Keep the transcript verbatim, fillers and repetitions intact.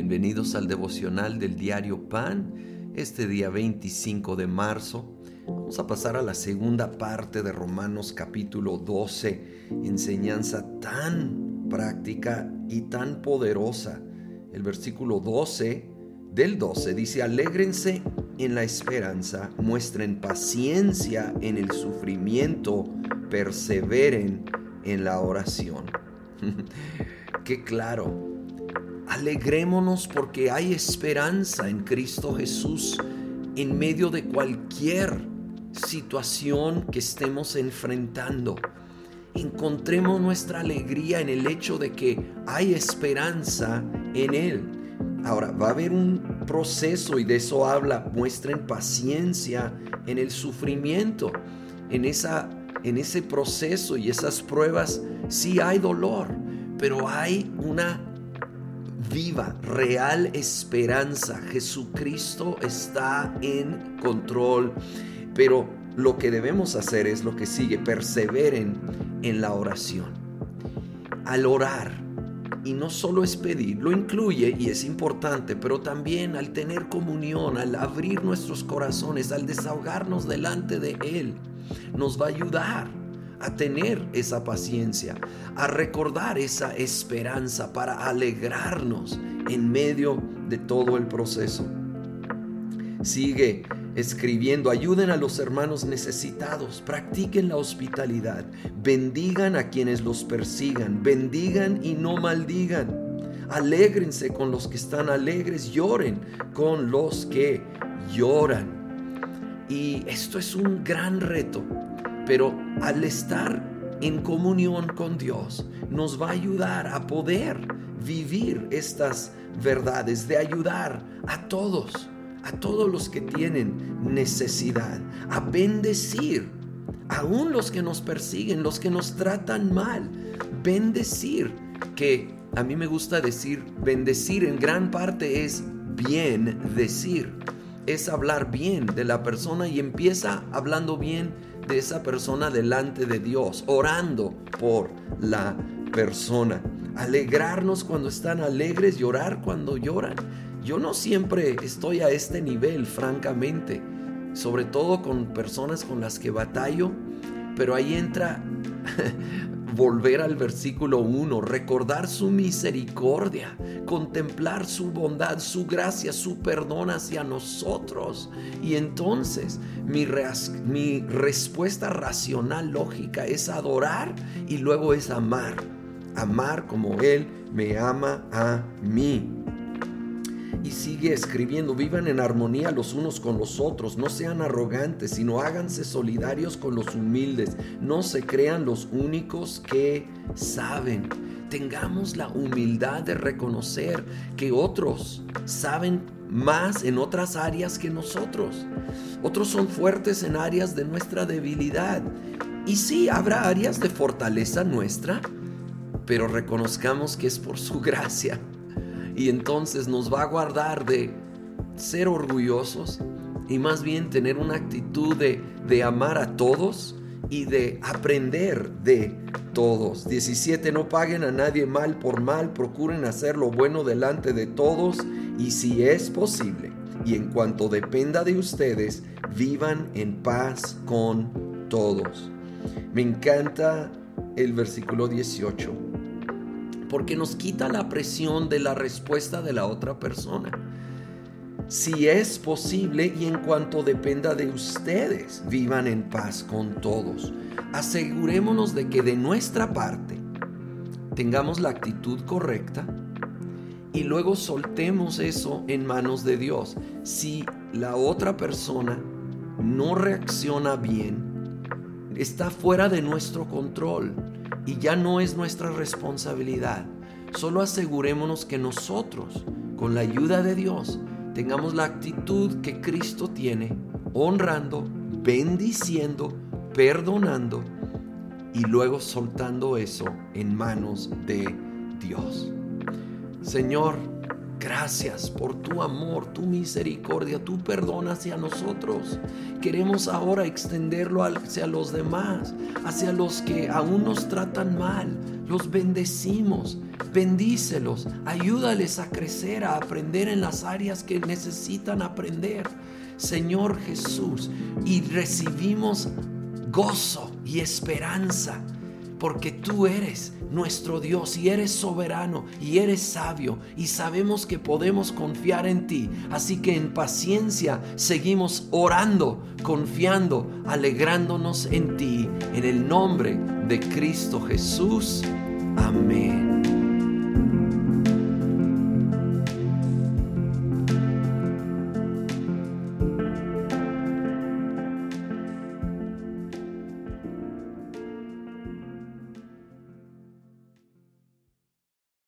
Bienvenidos al devocional del diario Pan, este día veinticinco de marzo. Vamos a pasar a la segunda parte de Romanos capítulo doce, enseñanza tan práctica y tan poderosa. El versículo doce del doce dice: alégrense en la esperanza, muestren paciencia en el sufrimiento, perseveren en la oración. Qué claro. Alegrémonos porque hay esperanza en Cristo Jesús en medio de cualquier situación que estemos enfrentando. Encontremos nuestra alegría en el hecho de que hay esperanza en Él. Ahora, va a haber un proceso y de eso habla. Muestren paciencia en el sufrimiento. En, esa, en ese proceso y esas pruebas sí hay dolor, pero hay una viva, real esperanza. Jesucristo está en control, pero lo que debemos hacer es lo que sigue: perseveren en la oración. Al orar, y no solo es pedir, lo incluye y es importante, pero también al tener comunión, al abrir nuestros corazones, al desahogarnos delante de Él, nos va a ayudar a tener esa paciencia, a recordar esa esperanza para alegrarnos en medio de todo el proceso. Sigue escribiendo: ayuden a los hermanos necesitados, practiquen la hospitalidad, bendigan a quienes los persigan, bendigan y no maldigan, alégrense con los que están alegres, lloren con los que lloran. Y esto es un gran reto, pero al estar en comunión con Dios nos va a ayudar a poder vivir estas verdades, de ayudar a todos, a todos los que tienen necesidad, a bendecir aún los que nos persiguen, los que nos tratan mal. Bendecir, que a mí me gusta decir, bendecir en gran parte es bien decir, es hablar bien de la persona, y empieza hablando bien de esa persona delante de Dios, orando por la persona. Alegrarnos cuando están alegres, llorar cuando lloran. Yo no siempre estoy a este nivel, francamente, sobre todo con personas con las que batallo, pero ahí entra volver al versículo uno, recordar su misericordia, contemplar su bondad, su gracia, su perdón hacia nosotros. Y entonces mi, res, mi respuesta racional, lógica, es adorar y luego es amar. Amar como Él me ama a mí. Y sigue escribiendo: vivan en armonía los unos con los otros, no sean arrogantes, sino háganse solidarios con los humildes, no se crean los únicos que saben. Tengamos la humildad de reconocer que otros saben más en otras áreas que nosotros. Otros son fuertes en áreas de nuestra debilidad. Y sí, habrá áreas de fortaleza nuestra, pero reconozcamos que es por su gracia. Y entonces nos va a guardar de ser orgullosos y más bien tener una actitud de, de amar a todos y de aprender de todos. diecisiete. No paguen a nadie mal por mal, procuren hacer lo bueno delante de todos, y si es posible y en cuanto dependa de ustedes, vivan en paz con todos. Me encanta el versículo dieciocho. Porque nos quita la presión de la respuesta de la otra persona. Si es posible y en cuanto dependa de ustedes, vivan en paz con todos. Asegurémonos de que de nuestra parte tengamos la actitud correcta y luego soltemos eso en manos de Dios. Si la otra persona no reacciona bien, está fuera de nuestro control y ya no es nuestra responsabilidad. Solo asegurémonos que nosotros, con la ayuda de Dios, tengamos la actitud que Cristo tiene, honrando, bendiciendo, perdonando y luego soltando eso en manos de Dios. Señor, Gracias por tu amor, tu misericordia, tu perdón hacia nosotros. Queremos ahora extenderlo hacia los demás, hacia los que aún nos tratan mal. Los bendecimos, bendícelos, ayúdales a crecer, a aprender en las áreas que necesitan aprender, Señor Jesús. Y recibimos gozo y esperanza, porque tú eres nuestro Dios y eres soberano y eres sabio, y sabemos que podemos confiar en ti. Así que en paciencia seguimos orando, confiando, alegrándonos en ti, en el nombre de Cristo Jesús. Amén.